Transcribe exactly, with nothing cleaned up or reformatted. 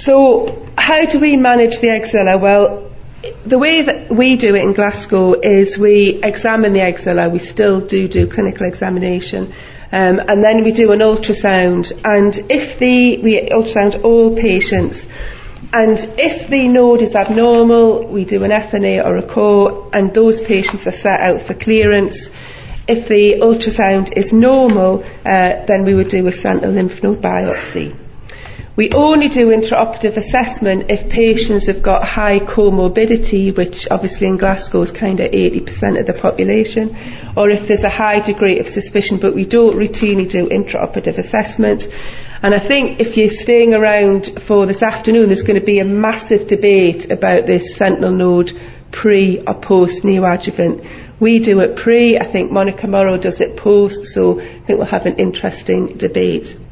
So how do we manage the axilla? Well, the way that we do it in Glasgow is we examine the axilla. We still do do clinical examination, um, and then we do an ultrasound. And if the we ultrasound all patients, and if the node is abnormal, we do an F N A or a core, and those patients are set out for clearance. If the ultrasound is normal, uh, then we would do a sentinel lymph node biopsy. We only do intraoperative assessment if patients have got high comorbidity, which obviously in Glasgow is kind of eighty percent of the population, or if there's a high degree of suspicion, but we don't routinely do intraoperative assessment. And I think if you're staying around for this afternoon, there's going to be a massive debate about this sentinel node pre or post neoadjuvant. We do it pre, I think Monica Morrow does it post, so I think we'll have an interesting debate.